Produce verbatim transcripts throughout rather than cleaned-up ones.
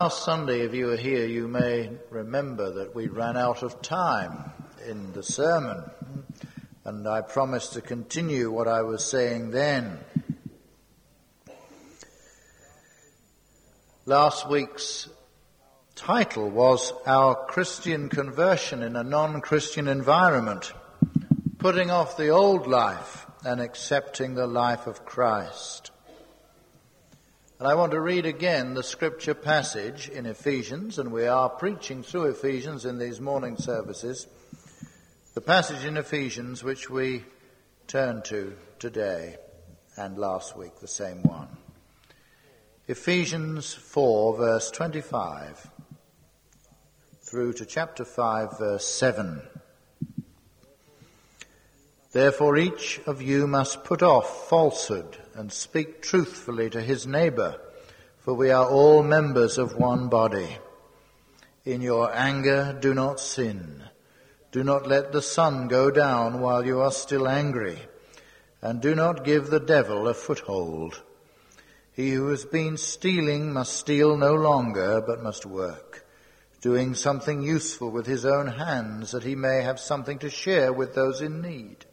Last Sunday, if you were here, you may remember that we ran out of time in the sermon, and I promised to continue what I was saying then. Last week's title was Our Christian Conversion in a Non-Christian Environment, putting off the old life and accepting the life of Christ. And I want to read again the scripture passage in Ephesians, and we are preaching through Ephesians in these morning services. The passage in Ephesians which we turn to today and last week, the same one. Ephesians four, verse twenty-five, through to chapter five, verse seven. Therefore each of you must put off falsehood and speak truthfully to his neighbor, for we are all members of one body. In your anger do not sin. Do not let the sun go down while you are still angry, and do not give the devil a foothold. He who has been stealing must steal no longer, but must work, doing something useful with his own hands, that he may have something to share with those in need.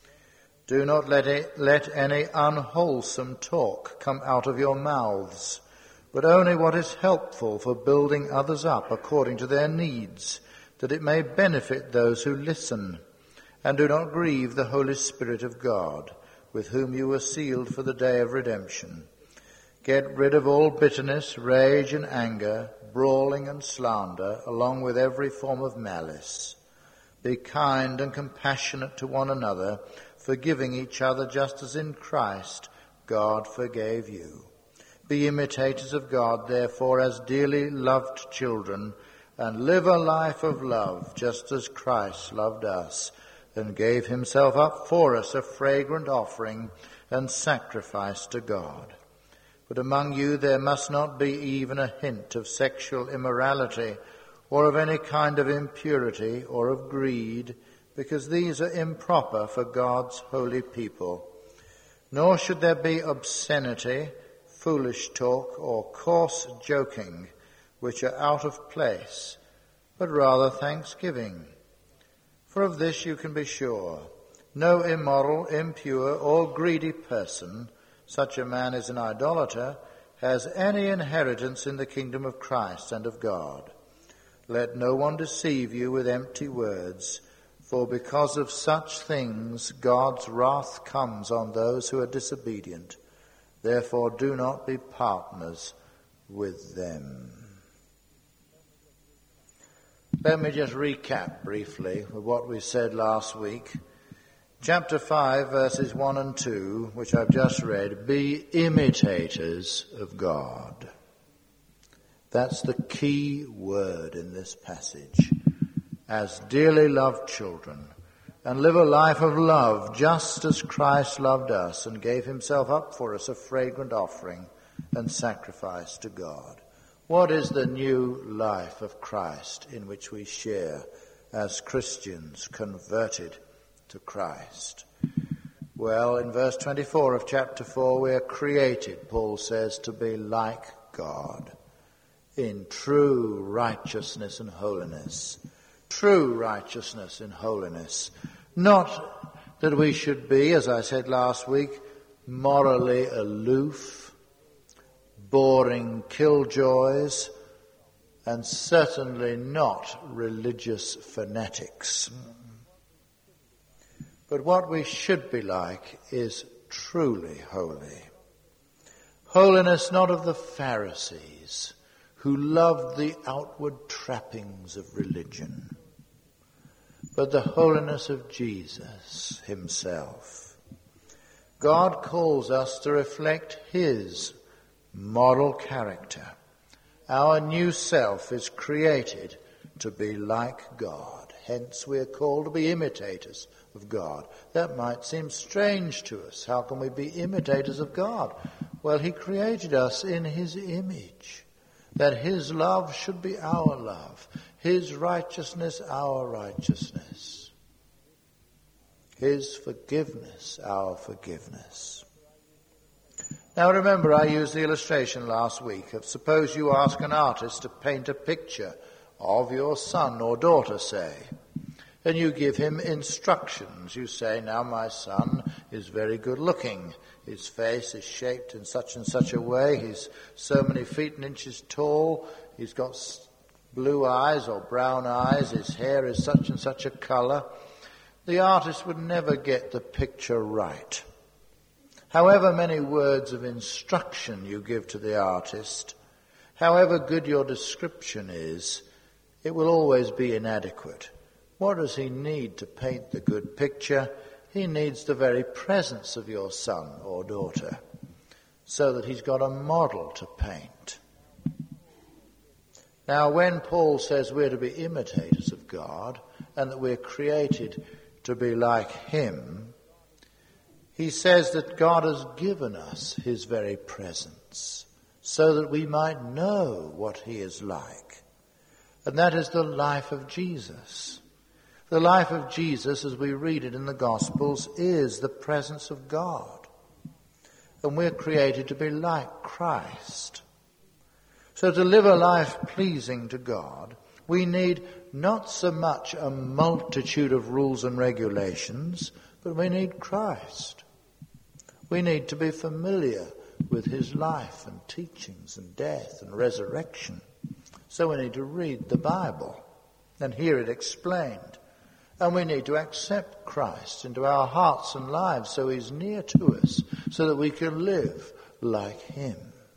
Do not let it, let any unwholesome talk come out of your mouths, but only what is helpful for building others up according to their needs, that it may benefit those who listen. And do not grieve the Holy Spirit of God, with whom you were sealed for the day of redemption. Get rid of all bitterness, rage and anger, brawling and slander, along with every form of malice. Be kind and compassionate to one another, forgiving each other just as in Christ God forgave you. Be imitators of God, therefore, as dearly loved children, and live a life of love, just as Christ loved us, and gave himself up for us, a fragrant offering and sacrifice to God. But among you there must not be even a hint of sexual immorality, or of any kind of impurity, or of greed, because these are improper for God's holy people. Nor should there be obscenity, foolish talk, or coarse joking, which are out of place, but rather thanksgiving. For of this you can be sure, no immoral, impure, or greedy person, such a man as an idolater, has any inheritance in the kingdom of Christ and of God. Let no one deceive you with empty words, for because of such things God's wrath comes on those who are disobedient. Therefore do not be partners with them. Let me just recap briefly of what we said last week. Chapter five, verses one and two, which I've just read, be imitators of God. That's the key word in this passage. As dearly loved children, and live a life of love, just as Christ loved us and gave himself up for us, a fragrant offering and sacrifice to God. What is the new life of Christ in which we share as Christians converted to Christ? Well, in verse twenty-four of chapter four, we are created, Paul says, to be like God in true righteousness and holiness. True righteousness and holiness. Not that we should be, as I said last week, morally aloof, boring killjoys, and certainly not religious fanatics. But what we should be like is truly holy. Holiness not of the Pharisees, who loved the outward trappings of religion, but the holiness of Jesus himself. God calls us to reflect his moral character. Our new self is created to be like God. Hence we are called to be imitators of God. That might seem strange to us. How can we be imitators of God? Well, he created us in his image, that his love should be our love, his righteousness our righteousness, his forgiveness our forgiveness. Now remember, I used the illustration last week of suppose you ask an artist to paint a picture of your son or daughter, say, and you give him instructions. You say, now my son is very good looking. His face is shaped in such and such a way. He's so many feet and inches tall. He's got blue eyes or brown eyes. His hair is such and such a color. The artist would never get the picture right. However many words of instruction you give to the artist, however good your description is, it will always be inadequate. What does he need to paint the good picture? He needs the very presence of your son or daughter, so that he's got a model to paint. Now, when Paul says we're to be imitators of God, and that we're created to be like him, he says that God has given us his very presence, so that we might know what he is like. And that is the life of Jesus. The life of Jesus, as we read it in the Gospels, is the presence of God. And we're created to be like Christ. So to live a life pleasing to God, we need not so much a multitude of rules and regulations, but we need Christ. We need to be familiar with his life and teachings and death and resurrection. So we need to read the Bible and hear it explained. And we need to accept Christ into our hearts and lives so he's near to us, so that we can live like him.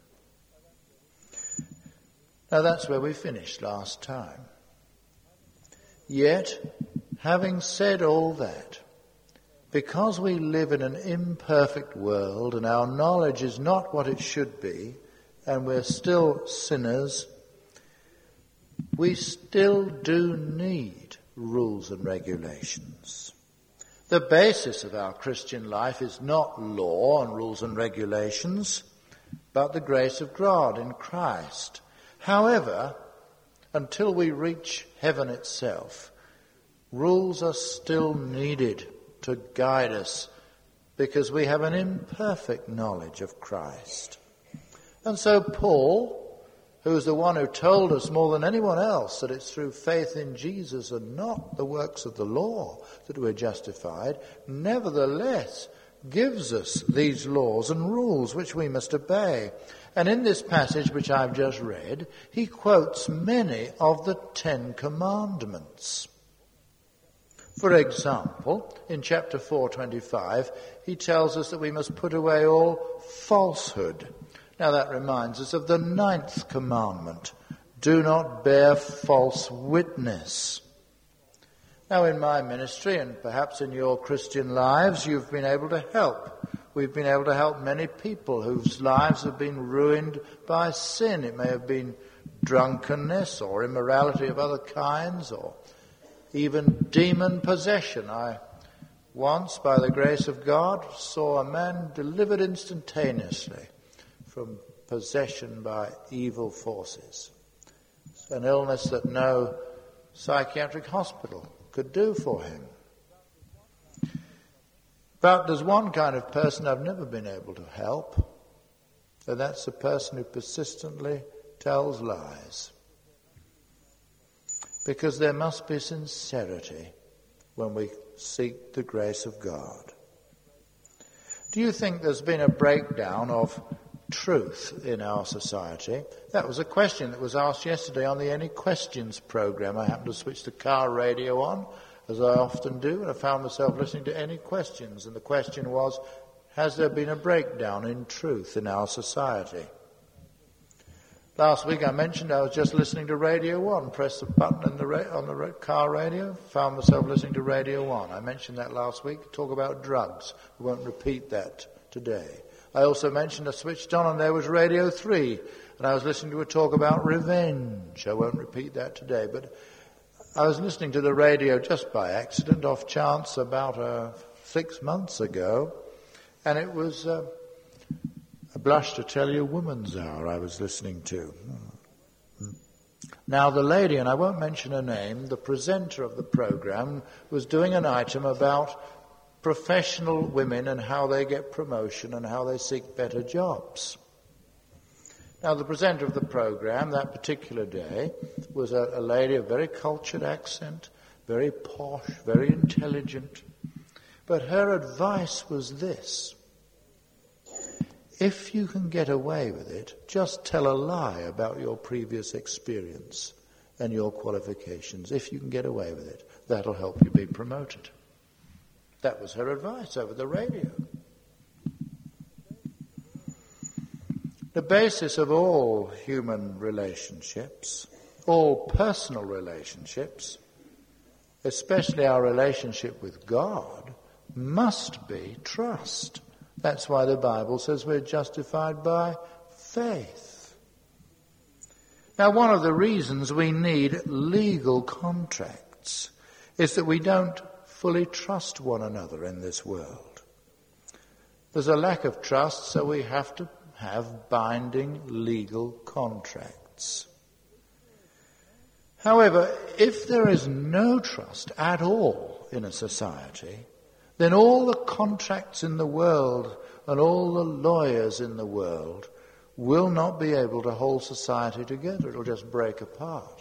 Now that's where we finished last time. Yet, having said all that, because we live in an imperfect world and our knowledge is not what it should be, and we're still sinners, we still do need rules and regulations. The basis of our Christian life is not law and rules and regulations, but the grace of God in Christ. However, until we reach heaven itself, rules are still needed to guide us because we have an imperfect knowledge of Christ. And so Paul, who is the one who told us more than anyone else that it's through faith in Jesus and not the works of the law that we're justified, nevertheless gives us these laws and rules which we must obey. And in this passage which I've just read, he quotes many of the Ten Commandments. For example, in chapter four twenty-five, he tells us that we must put away all falsehood. Now that reminds us of the ninth commandment, do not bear false witness. Now in my ministry, and perhaps in your Christian lives, you've been able to help. We've been able to help many people whose lives have been ruined by sin. It may have been drunkenness or immorality of other kinds or even demon possession. I once, by the grace of God, saw a man delivered instantaneously from possession by evil forces. It's an illness that no psychiatric hospital could do for him. But there's one kind of person I've never been able to help, and that's the person who persistently tells lies. Because there must be sincerity when we seek the grace of God. Do you think there's been a breakdown of truth in our society? That was a question that was asked yesterday on the Any Questions program. I happened to switch the car radio on, as I often do, and I found myself listening to Any Questions. And the question was, has there been a breakdown in truth in our society? Last week I mentioned I was just listening to Radio one, pressed the button in the ra- on the ra- car radio, found myself listening to Radio one. I mentioned that last week, talk about drugs. We won't repeat that today. I also mentioned I switched on and there was Radio three, and I was listening to a talk about revenge. I won't repeat that today, but I was listening to the radio just by accident, off chance, about uh, six months ago, and it was... Uh, I blush to tell you, Woman's Hour I was listening to. Now the lady, and I won't mention her name, the presenter of the program, was doing an item about professional women and how they get promotion and how they seek better jobs. Now, the presenter of the program that particular day was a, a lady of very cultured accent, very posh, very intelligent. But her advice was this: if you can get away with it, just tell a lie about your previous experience and your qualifications. If you can get away with it, that'll help you be promoted. That was her advice over the radio. The basis of all human relationships, all personal relationships, especially our relationship with God, must be trust. That's why the Bible says we're justified by faith. Now, one of the reasons we need legal contracts is that we don't fully trust one another in this world. There's a lack of trust, so we have to have binding legal contracts. However, if there is no trust at all in a society, then all the contracts in the world and all the lawyers in the world will not be able to hold society together. It'll just break apart.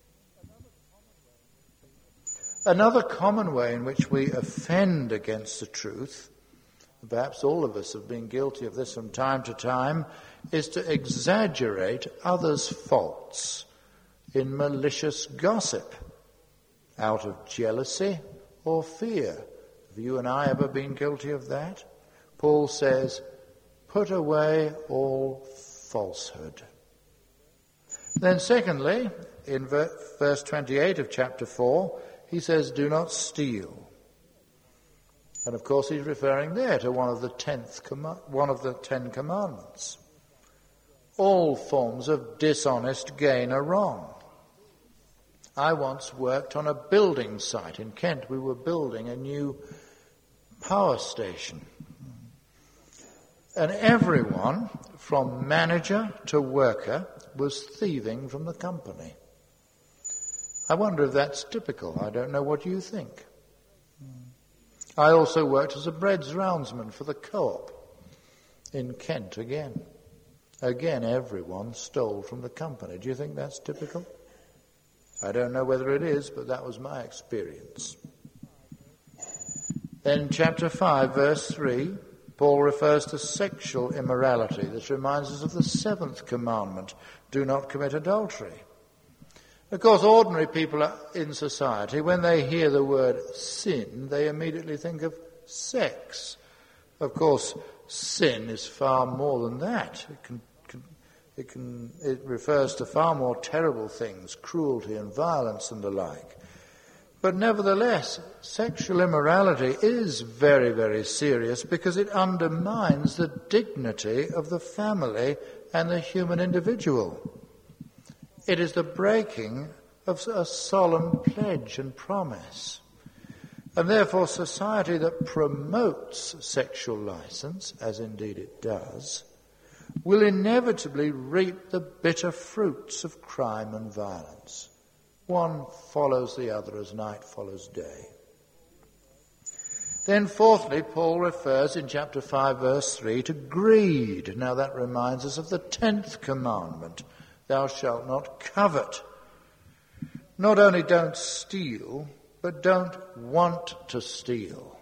Another common way in which we offend against the truth, perhaps all of us have been guilty of this from time to time, is to exaggerate others' faults in malicious gossip out of jealousy or fear. Have you and I ever been guilty of that? Paul says, put away all falsehood. Then secondly, in verse twenty-eight of chapter four, he says, do not steal. And of course he's referring there to one of the tenth com- one of the Ten Commandments. All forms of dishonest gain are wrong. I once worked on a building site in Kent. We were building a new power station. And everyone, from manager to worker, was thieving from the company. I wonder if that's typical. I don't know what you think. I also worked as a breads roundsman for the co-op in Kent again. Again, everyone stole from the company. Do you think that's typical? I don't know whether it is, but that was my experience. Then chapter five, verse three, Paul refers to sexual immorality. This reminds us of the seventh commandment, do not commit adultery. Of course, ordinary people in society, when they hear the word sin, they immediately think of sex. Of course, sin is far more than that. It can, can, it can, it refers to far more terrible things, cruelty and violence and the like. But nevertheless, sexual immorality is very, very serious because it undermines the dignity of the family and the human individual. It is the breaking of a solemn pledge and promise. And therefore, society that promotes sexual license, as indeed it does, will inevitably reap the bitter fruits of crime and violence. One follows the other as night follows day. Then fourthly, Paul refers in chapter five, verse three, to greed. Now that reminds us of the tenth commandment. Thou shalt not covet. Not only don't steal, but don't want to steal.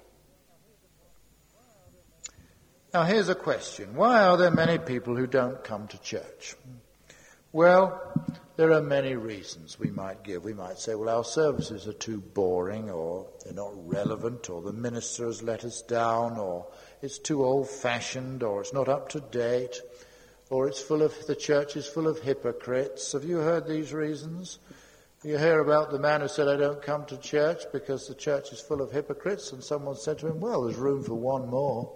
Now here's a question. Why are there many people who don't come to church? Well, there are many reasons we might give. We might say, well, our services are too boring, or they're not relevant, or the minister has let us down, or it's too old-fashioned, or it's not up to date, or it's full of, the church is full of hypocrites. Have you heard these reasons? You hear about the man who said, I don't come to church because the church is full of hypocrites, and someone said to him, well, there's room for one more.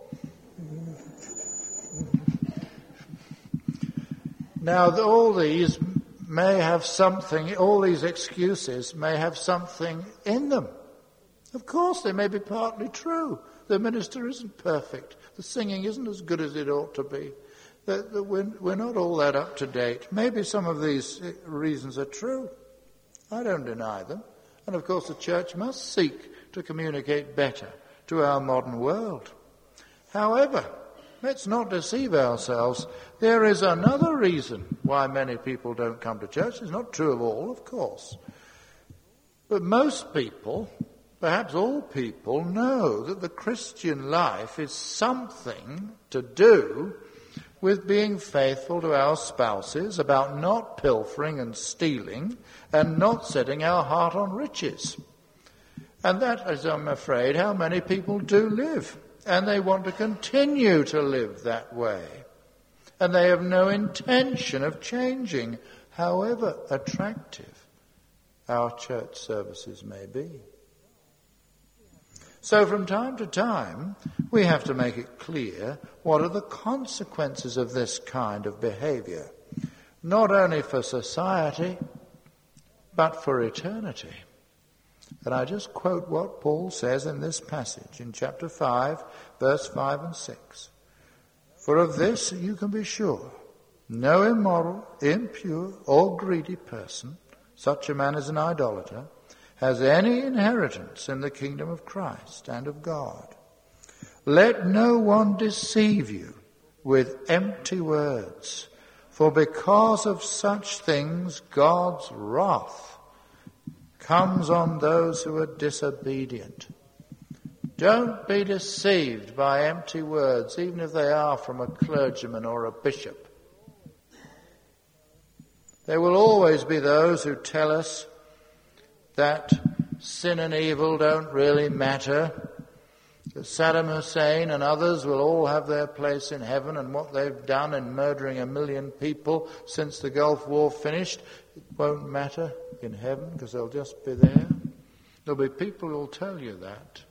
Now, all these may have something, all these excuses may have something in them. Of course, they may be partly true. The minister isn't perfect. The singing isn't as good as it ought to be. That, that we're, we're not all that up to date. Maybe some of these reasons are true. I don't deny them. And of course the church must seek to communicate better to our modern world. However, let's not deceive ourselves. There is another reason why many people don't come to church. It's not true of all, of course. But most people, perhaps all people, know that the Christian life is something to do with being faithful to our spouses, about not pilfering and stealing, and not setting our heart on riches. And that is, I'm afraid, how many people do live. And they want to continue to live that way. And they have no intention of changing, however attractive our church services may be. So from time to time, we have to make it clear what are the consequences of this kind of behavior, not only for society, but for eternity. And I just quote what Paul says in this passage in chapter five, verse five and six. For of this you can be sure, no immoral, impure, or greedy person, such a man as an idolater, has any inheritance in the kingdom of Christ and of God. Let no one deceive you with empty words, for because of such things God's wrath comes on those who are disobedient. Don't be deceived by empty words, even if they are from a clergyman or a bishop. There will always be those who tell us that sin and evil don't really matter, that Saddam Hussein and others will all have their place in heaven, and what they've done in murdering a million people since the Gulf War finished, it won't matter in heaven because they'll just be there. There'll be people who will tell you that.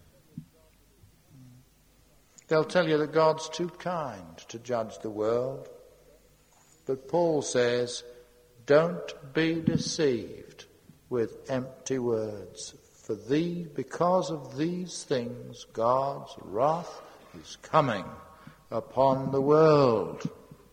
They'll tell you that God's too kind to judge the world. But Paul says, don't be deceived with empty words. For thee, because of these things, God's wrath is coming upon the world.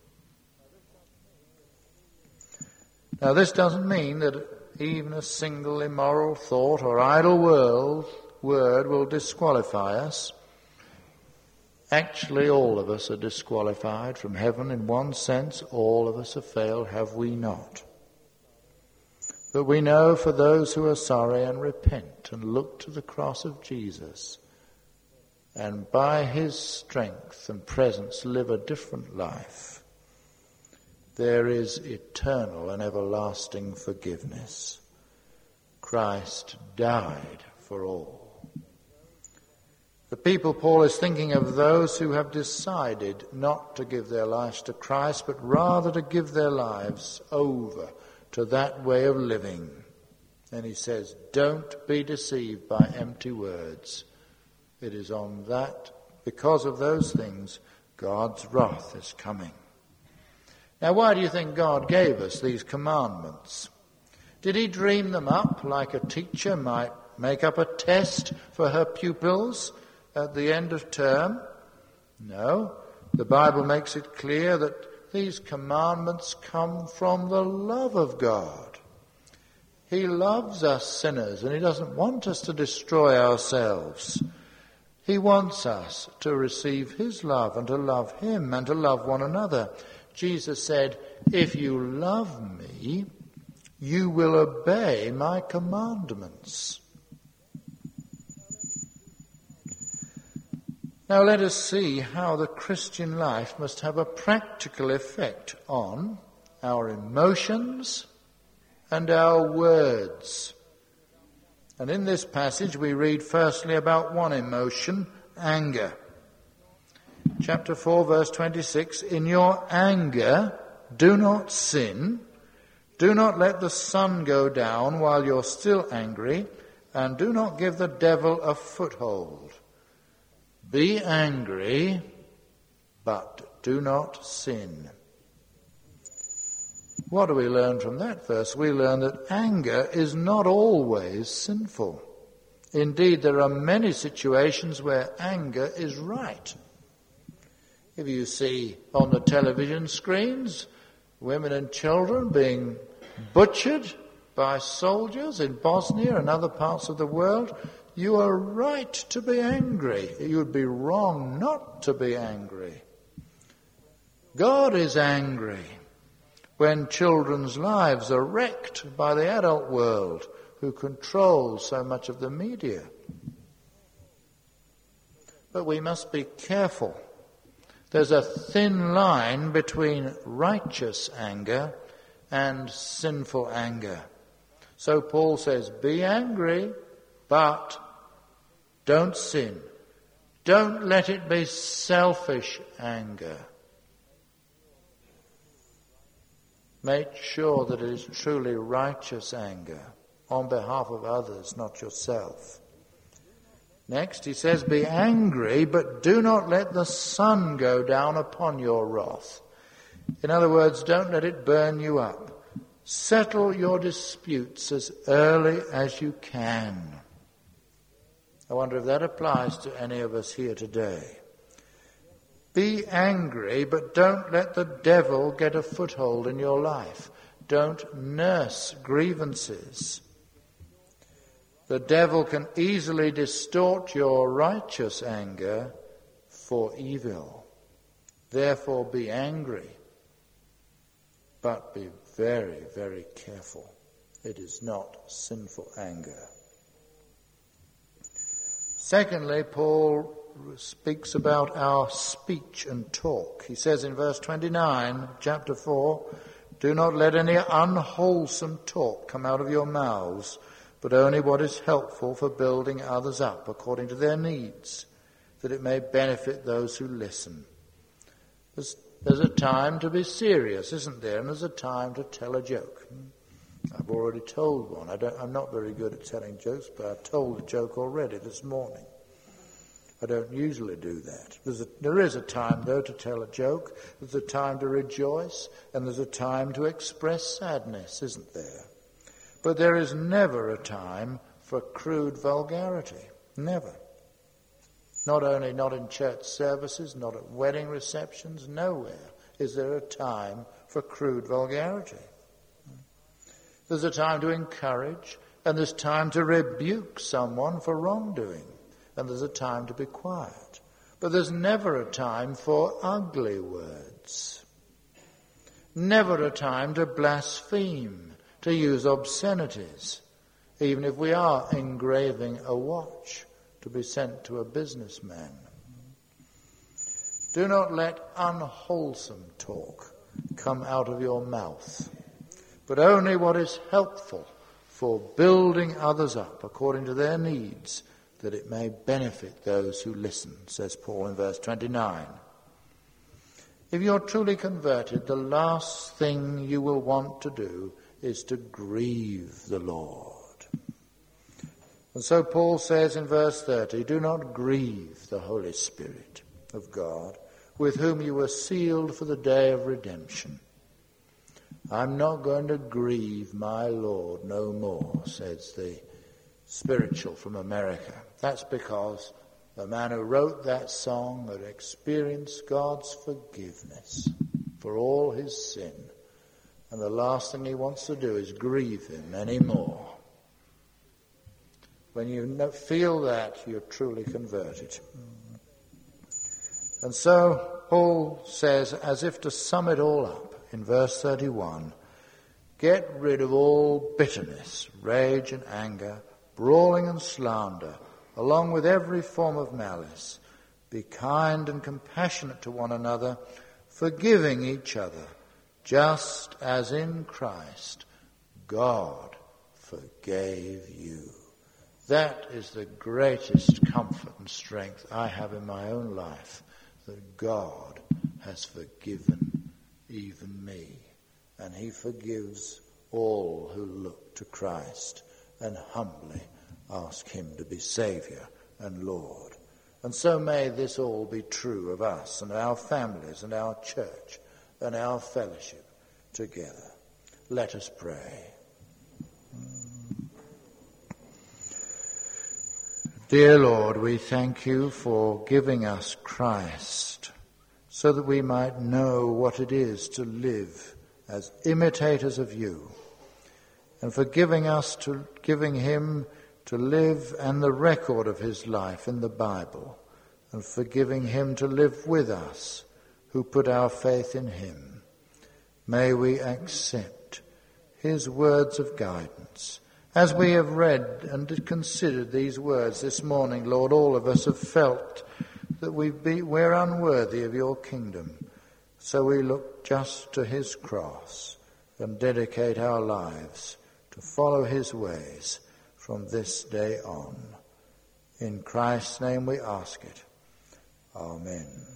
Now, this doesn't mean that even a single immoral thought or idle world, word will disqualify us. Actually, all of us are disqualified from heaven. In one sense, all of us have failed, have we not? But we know for those who are sorry and repent and look to the cross of Jesus, and by his strength and presence live a different life, there is eternal and everlasting forgiveness. Christ died for all. The people Paul is thinking of those who have decided not to give their lives to Christ, but rather to give their lives over to that way of living. And he says, don't be deceived by empty words. It is on that, because of those things, God's wrath is coming. Now, why do you think God gave us these commandments? Did he dream them up like a teacher might make up a test for her pupils at the end of term? No. The Bible makes it clear that these commandments come from the love of God. He loves us sinners, and he doesn't want us to destroy ourselves. He wants us to receive his love and to love him and to love one another. Jesus said, if you love me, you will obey my commandments. Now let us see how the Christian life must have a practical effect on our emotions and our words. And in this passage we read firstly about one emotion, anger. Chapter four, verse twenty-six, in your anger do not sin, do not let the sun go down while you're still angry, and do not give the devil a foothold. Be angry, but do not sin. What do we learn from that verse? We learn that anger is not always sinful. Indeed, there are many situations where anger is right. If you see on the television screens women and children being butchered by soldiers in Bosnia and other parts of the world, You are right to be angry. You would be wrong not to be angry. God is angry when children's lives are wrecked by the adult world who controls so much of the media. But we must be careful. There's a thin line between righteous anger and sinful anger. So Paul says, be angry, but don't sin. Don't let it be selfish anger. Make sure that it is truly righteous anger on behalf of others, not yourself. Next, he says, be angry, but do not let the sun go down upon your wrath. In other words, don't let it burn you up. Settle your disputes as early as you can. I wonder if that applies to any of us here today. Be angry, but don't let the devil get a foothold in your life. Don't nurse grievances. The devil can easily distort your righteous anger for evil. Therefore, be angry, but be very, very careful. It is not sinful anger. Secondly, Paul speaks about our speech and talk. He says in verse twenty-nine, chapter four, do not let any unwholesome talk come out of your mouths, but only what is helpful for building others up according to their needs, that it may benefit those who listen. There's, there's a time to be serious, isn't there? And there's a time to tell a joke. I've already told one. I don't, I'm not very good at telling jokes, but I've told a joke already this morning. I don't usually do that. There's a, there is a time, though, to tell a joke. There's a time to rejoice, and there's a time to express sadness, isn't there? But there is never a time for crude vulgarity. Never. Not only not in church services, not at wedding receptions, nowhere is there a time for crude vulgarity. There's a time to encourage, and there's time to rebuke someone for wrongdoing, and there's a time to be quiet. But there's never a time for ugly words. Never a time to blaspheme, to use obscenities, even if we are engraving a watch to be sent to a businessman. Do not let unwholesome talk come out of your mouth, but only what is helpful for building others up according to their needs, that it may benefit those who listen, says Paul in verse twenty-nine. If you're truly converted, the last thing you will want to do is to grieve the Lord. And so Paul says in verse thirty, do not grieve the Holy Spirit of God, with whom you were sealed for the day of redemption. I'm not going to grieve my Lord no more, says the spiritual from America. That's because the man who wrote that song had experienced God's forgiveness for all his sin. And the last thing he wants to do is grieve him anymore. When you feel that, you're truly converted. And so Paul says, as if to sum it all up, in verse thirty-one, get rid of all bitterness, rage and anger, brawling and slander, along with every form of malice. Be kind and compassionate to one another, forgiving each other, just as in Christ God forgave you. That is the greatest comfort and strength I have in my own life, that God has forgiven even me, and he forgives all who look to Christ and humbly ask him to be Saviour and Lord. And so may this all be true of us and our families and our church and our fellowship together. Let us pray. Dear Lord, we thank you for giving us Christ so that we might know what it is to live as imitators of you, and for giving us to giving him to live and the record of his life in the Bible, and forgiving him to live with us who put our faith in him. May we accept his words of guidance. As we have read and considered these words this morning, Lord, all of us have felt that we've be, we're unworthy of your kingdom. So we look just to his cross and dedicate our lives to follow his ways from this day on. In Christ's name we ask it. Amen.